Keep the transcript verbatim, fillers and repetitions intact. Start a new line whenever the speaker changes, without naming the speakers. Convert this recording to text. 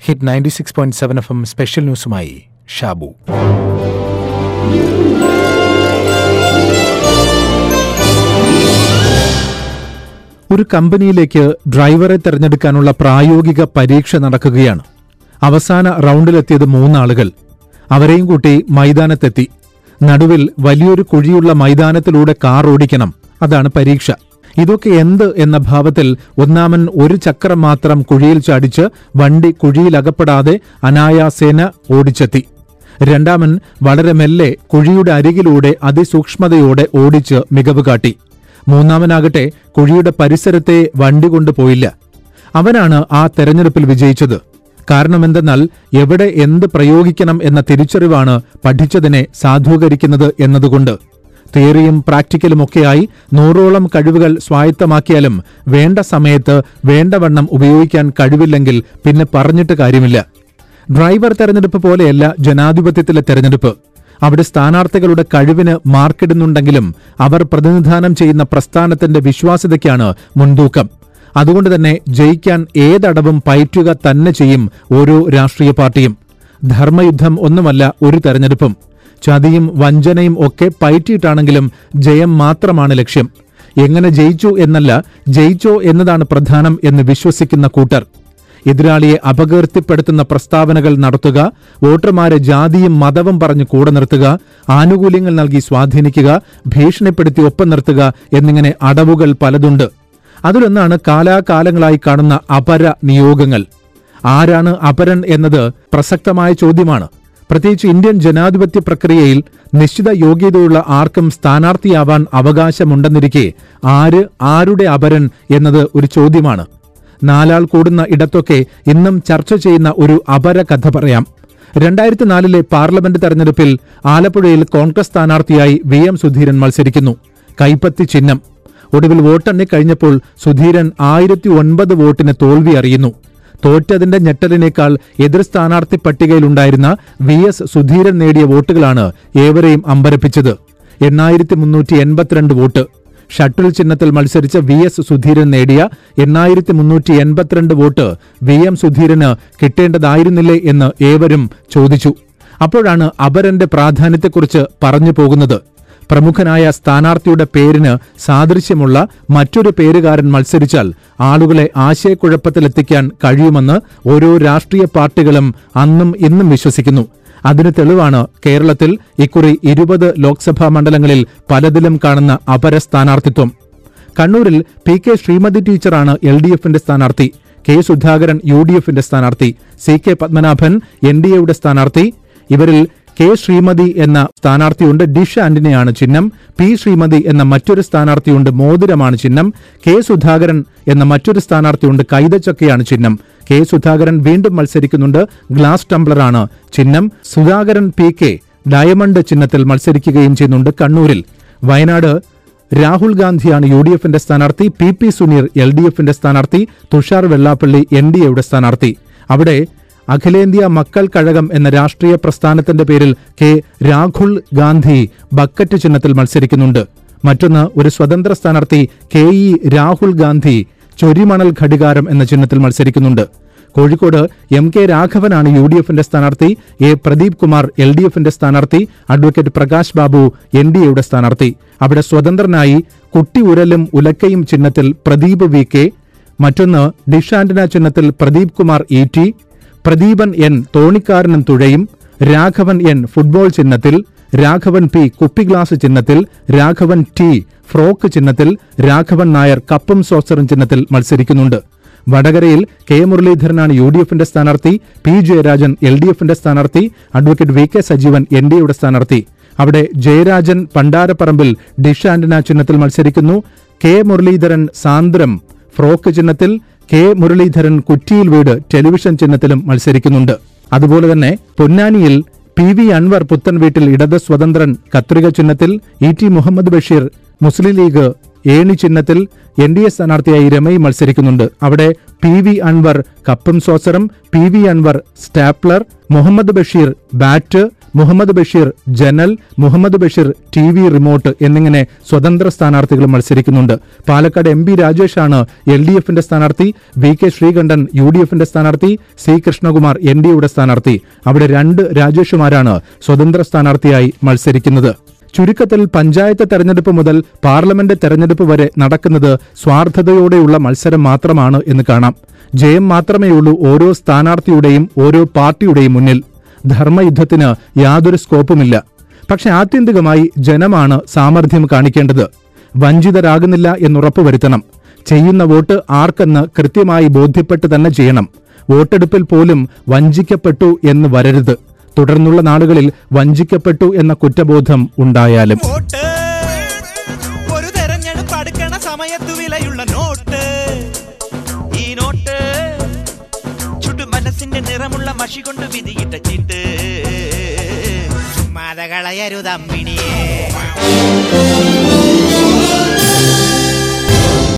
Hit ninety six point seven FM എം സ്പെഷ്യൽ ന്യൂസുമായി ഷാബു. ഒരു കമ്പനിയിലേക്ക് ഡ്രൈവറെ തെരഞ്ഞെടുക്കാനുള്ള പ്രായോഗിക പരീക്ഷ നടക്കുകയാണ്. അവസാന റൗണ്ടിലെത്തിയത് മൂന്നാളുകൾ. അവരെയും കൂട്ടി മൈതാനത്തെത്തി. നടുവിൽ വലിയൊരു കുഴിയുള്ള മൈതാനത്തിലൂടെ കാർ ഓടിക്കണം. അതാണ് പരീക്ഷ. ഇതൊക്കെ എന്ത് എന്ന ഭാവത്തിൽ ഒന്നാമൻ ഒരു ചക്രം മാത്രം കുഴിയിൽ ചാടിച്ച് വണ്ടി കുഴിയിലകപ്പെടാതെ അനായാസേന ഓടിച്ചെത്തി. രണ്ടാമൻ വളരെ മെല്ലെ കുഴിയുടെ അരികിലൂടെ അതിസൂക്ഷ്മതയോടെ ഓടിച്ച് മികവ് കാട്ടി. മൂന്നാമനാകട്ടെ കുഴിയുടെ പരിസരത്തെ വണ്ടി കൊണ്ടുപോയില്ല. അവനാണ് ആ തെരഞ്ഞെടുപ്പിൽ വിജയിച്ചത്. കാരണമെന്തെന്നാൽ എവിടെ എന്ത് പ്രയോഗിക്കണം എന്ന തിരിച്ചറിവാണ് പഠിച്ചതിനെ സാധൂകരിക്കുന്നത് എന്നതുകൊണ്ട്. തിയറിയും പ്രാക്ടിക്കലുമൊക്കെയായി നൂറോളം കഴിവുകൾ സ്വായത്തമാക്കിയാലും വേണ്ട സമയത്ത് വേണ്ടവണ്ണം ഉപയോഗിക്കാൻ കഴിവില്ലെങ്കിൽ പിന്നെ പറഞ്ഞിട്ട് കാര്യമില്ല. ഡ്രൈവർ തെരഞ്ഞെടുപ്പ് പോലെയല്ല ജനാധിപത്യത്തിലെ തെരഞ്ഞെടുപ്പ്. അവിടെ സ്ഥാനാർത്ഥികളുടെ കഴിവിന് മാർക്കിടുന്നുണ്ടെങ്കിലും അവർ പ്രതിനിധാനം ചെയ്യുന്ന പ്രസ്ഥാനത്തിന്റെ വിശ്വാസ്യതയ്ക്കാണ് മുൻതൂക്കം. അതുകൊണ്ട് തന്നെ ജയിക്കാൻ ഏതടവും പയറ്റുക തന്നെ ചെയ്യും ഓരോ രാഷ്ട്രീയ പാർട്ടിയും. ധർമ്മയുദ്ധം ഒന്നുമല്ല ഒരു തെരഞ്ഞെടുപ്പും. ചതിയും വഞ്ചനയും ഒക്കെ പയറ്റിയിട്ടാണെങ്കിലും ജയം മാത്രമാണ് ലക്ഷ്യം. എങ്ങനെ ജയിച്ചു എന്നല്ല, ജയിച്ചോ എന്നതാണ് പ്രധാനം എന്ന് വിശ്വസിക്കുന്ന കൂട്ടർ. എതിരാളിയെ അപകീർത്തിപ്പെടുത്തുന്ന പ്രസ്താവനകൾ നടത്തുക, വോട്ടർമാരെ ജാതിയും മതവും പറഞ്ഞ് കൂടെ നിർത്തുക, ആനുകൂല്യങ്ങൾ നൽകി സ്വാധീനിക്കുക, ഭീഷണിപ്പെടുത്തി ഒപ്പം നിർത്തുക എന്നിങ്ങനെ അടവുകൾ പലതുണ്ട്. അതിലൊന്നാണ് കാലാകാലങ്ങളായി കാണുന്ന അപര നിയോഗങ്ങൾ. ആരാണ് അപരൻ എന്നത് പ്രസക്തമായ ചോദ്യമാണ്. പ്രത്യേകിച്ച് ഇന്ത്യൻ ജനാധിപത്യ പ്രക്രിയയിൽ നിശ്ചിത യോഗ്യതയുള്ള ആർക്കും സ്ഥാനാർത്ഥിയാവാൻ അവകാശമുണ്ടെന്നിരിക്കെ ആര് ആരുടെ അപരൻ എന്നത് ഒരു ചോദ്യമാണ്. നാലാൾ കൂടുന്ന ഇടത്തൊക്കെ ഇന്നും ചർച്ച ചെയ്യുന്ന ഒരു അപര കഥ പറയാം. രണ്ടായിരത്തി നാലിലെ പാർലമെന്റ് തെരഞ്ഞെടുപ്പിൽ ആലപ്പുഴയിൽ കോൺഗ്രസ് സ്ഥാനാർത്ഥിയായി വി എം സുധീരൻ മത്സരിക്കുന്നു. കൈപ്പത്തി ചിഹ്നം. ഒടുവിൽ വോട്ടെണ്ണി കഴിഞ്ഞപ്പോൾ സുധീരൻ ആയിരത്തി ഒൻപത് വോട്ടിന് തോൽവി അറിയുന്നു. തോറ്റതിന്റെ ഞെട്ടലിനേക്കാൾ എതിർ സ്ഥാനാർത്ഥി പട്ടികയിലുണ്ടായിരുന്ന വി എസ് സുധീരൻ നേടിയ വോട്ടുകളാണ് ഏവരെയും അമ്പരപ്പിച്ചത്. എണ്ണായിരത്തി മുന്നൂറ്റി എൺപത്തിരണ്ട് വോട്ട്. ഷട്ടിൽ ചിഹ്നത്തിൽ മത്സരിച്ച വി എസ് സുധീരൻ നേടിയ എണ്ണായിരത്തി മുന്നൂറ്റി എൺപത്തിരണ്ട് വോട്ട് വി എം സുധീരന് കിട്ടേണ്ടതായിരുന്നില്ലേ എന്ന് ഏവരും ചോദിച്ചു. അപ്പോഴാണ് അപരന്റെ പ്രാധാന്യത്തെക്കുറിച്ച് പറഞ്ഞു പോകുന്നത്. പ്രമുഖനായ സ്ഥാനാർത്ഥിയുടെ പേരിന് സാദൃശ്യമുള്ള മറ്റൊരു പേരുകാരൻ മത്സരിച്ചാൽ ആളുകളെ ആശയക്കുഴപ്പത്തിലെത്തിക്കാൻ കഴിയുമെന്ന് ഓരോ രാഷ്ട്രീയ പാർട്ടികളും അന്നും ഇന്നും വിശ്വസിക്കുന്നു. അതിന് തെളിവാണ് കേരളത്തിൽ ഇക്കുറി ഇരുപത് ലോക്സഭാ മണ്ഡലങ്ങളിൽ പലതിലും കാണുന്ന അപര സ്ഥാനാർത്ഥിത്വം. കണ്ണൂരിൽ പി കെ ശ്രീമതി ടീച്ചറാണ് എൽ ഡി എഫിന്റെ സ്ഥാനാർത്ഥി. കെ സുധാകരൻ യു ഡി എഫിന്റെ സ്ഥാനാർത്ഥി. C K Padmanabhan N D എയുടെ സ്ഥാനാർത്ഥി. ഇവരിൽ കെ ശ്രീമതി എന്ന സ്ഥാനാർത്ഥിയുണ്ട്. ഡിഷ് ആന്റണിയാണ് ചിഹ്നം. പി ശ്രീമതി എന്ന മറ്റൊരു സ്ഥാനാർത്ഥിയുണ്ട്. മോതിരമാണ് ചിഹ്നം. കെ സുധാകരൻ എന്ന മറ്റൊരു സ്ഥാനാർത്ഥിയുണ്ട്. കൈതച്ചക്കയാണ് ചിഹ്നം. കെ സുധാകരൻ വീണ്ടും മത്സരിക്കുന്നുണ്ട്. ഗ്ലാസ് ടംബ്ലറാണ് ചിഹ്നം. സുധാകരൻ പി കെ ഡയമണ്ട് ചിഹ്നത്തിൽ മത്സരിക്കുകയും ചെയ്യുന്നുണ്ട് കണ്ണൂരിൽ. വയനാട് രാഹുൽ ഗാന്ധിയാണ് യു ഡി എഫിന്റെ സ്ഥാനാർത്ഥി. P P Suneer L D എഫിന്റെ സ്ഥാനാർത്ഥി. തുഷാർ വെള്ളാപ്പള്ളി എൻ ഡി എയുടെ സ്ഥാനാർത്ഥി. അവിടെ അഖിലേന്ത്യാ മക്കൾ കഴകം എന്ന രാഷ്ട്രീയ പ്രസ്ഥാനത്തിന്റെ പേരിൽ കെ രാഹുൽ ഗാന്ധി ബക്കറ്റ് ചിഹ്നത്തിൽ മത്സരിക്കുന്നുണ്ട്. മറ്റൊന്ന് ഒരു സ്വതന്ത്ര സ്ഥാനാർത്ഥി കെ ഇ രാഹുൽ ഗാന്ധി ചൊരിമണൽ ഘടികാരം എന്ന ചിഹ്നത്തിൽ മത്സരിക്കുന്നുണ്ട്. കോഴിക്കോട് എം കെ രാഘവനാണ് യു ഡി എഫിന്റെ സ്ഥാനാർത്ഥി. A Pradeep Kumar L D എഫിന്റെ സ്ഥാനാർത്ഥി. Advocate Prakash Babu N D എയുടെ സ്ഥാനാർത്ഥി. അവിടെ സ്വതന്ത്രനായി കുട്ടി ഉരലും ഉലക്കയും ചിഹ്നത്തിൽ പ്രദീപ് വി കെ. മറ്റൊന്ന് ഡിഷ് ആന്റന ചിഹ്നത്തിൽ Pradeep Kumar E T. Pradeepan N തോണിക്കാരനും തുഴയും. രാഘവൻ എൻ ഫുട്ബോൾ ചിഹ്നത്തിൽ. രാഘവൻ പി കുപ്പിഗ്ലാസ് ചിഹ്നത്തിൽ. രാഘവൻ ടി ഫ്രോക്ക് ചിഹ്നത്തിൽ. രാഘവൻ നായർ കപ്പും സോസറും ചിഹ്നത്തിൽ മത്സരിക്കുന്നുണ്ട്. വടകരയിൽ കെ മുരളീധരനാണ് യു ഡി എഫിന്റെ സ്ഥാനാർത്ഥി. പി ജയരാജൻ എൽ ഡി എഫിന്റെ സ്ഥാനാർത്ഥി. Advocate V K Sajeevan N D എയുടെ സ്ഥാനാർത്ഥി. അവിടെ ജയരാജൻ പണ്ടാരപ്പറമ്പിൽ ഡിഷ് ആന്റന ചിഹ്നത്തിൽ മത്സരിക്കുന്നു. കെ മുരളീധരൻ സാന്ദ്രം ഫ്രോക്ക് ചിഹ്നത്തിൽ. കെ മുരളീധരൻ കുറ്റിയിൽ വീട് ടെലിവിഷൻ ചിഹ്നത്തിലും മത്സരിക്കുന്നുണ്ട്. അതുപോലെ തന്നെ പൊന്നാനിയിൽ പി വി അൻവർ പുത്തൻ വീട്ടിൽ ഇടത് സ്വതന്ത്രൻ കത്രിക ചിഹ്നത്തിൽ. ഇ ടി മുഹമ്മദ് ബഷീർ മുസ്ലിം ലീഗ് ഏണി ചിഹ്നത്തിൽ. എൻ ഡി എ സ്ഥാനാർത്ഥിയായി രമൈ മത്സരിക്കുന്നുണ്ട്. അവിടെ പി വി അൻവർ കപ്പും സോസറും. P V Anvar stapler. Muhammad Basheer bat. Muhammad Basheer ജനൽ, Muhammad Basheer T V remote എന്നിങ്ങനെ സ്വതന്ത്ര സ്ഥാനാർത്ഥികൾ മത്സരിക്കുന്നുണ്ട്. പാലക്കാട് എം ബി രാജേഷാണ് എൽ ഡി എഫിന്റെ സ്ഥാനാർത്ഥി, V K Sreekandan U D എഫിന്റെ സ്ഥാനാർത്ഥി, സി കൃഷ്ണകുമാർ എൻ ഡി എയുടെ സ്ഥാനാർത്ഥി. അവിടെ രണ്ട് രാജേഷുമാരാണ് സ്വതന്ത്ര സ്ഥാനാർത്ഥിയായി മത്സരിക്കുന്നത്. ചുരുക്കത്തിൽ പഞ്ചായത്ത് തെരഞ്ഞെടുപ്പ് മുതൽ പാർലമെന്റ് തെരഞ്ഞെടുപ്പ് വരെ നടക്കുന്നത് സ്വാർത്ഥതയോടെയുള്ള മത്സരം മാത്രമാണ് എന്ന് കാണാം. ജയം മാത്രമേയുള്ളൂ ഓരോ സ്ഥാനാർത്ഥിയുടെയും ഓരോ പാർട്ടിയുടെയും മുന്നിൽ. ധർമ്മയുദ്ധത്തിന് യാതൊരു സ്കോപ്പുമില്ല. പക്ഷെ ആത്യന്തികമായി ജനമാണ് സാമർഥ്യം കാണിക്കേണ്ടത്. വഞ്ചിതരാകുന്നില്ല എന്നുറപ്പുവരുത്തണം. ചെയ്യുന്ന വോട്ട് ആർക്കെന്ന് കൃത്യമായി ബോധ്യപ്പെട്ട് തന്നെ ചെയ്യണം. വോട്ടെടുപ്പിൽ പോലും വഞ്ചിക്കപ്പെട്ടു എന്ന് വരരുത്. തുടർന്നുള്ള നാളുകളിൽ വഞ്ചിക്കപ്പെട്ടു എന്ന കുറ്റബോധം ഉണ്ടായാലും.
ഒരു തെരഞ്ഞെടുപ്പ് അടുക്കണ സമയത്ത് വിലയുള്ള നോട്ട്, ഈ നോട്ട് ചുട്ടു മനസ്സിന്റെ നിറമുള്ള മഷി കൊണ്ട് വിധിയിട്ട ചീട്ട്. ചുമ്മാതെ കളയരുതമ്മിണിയേ.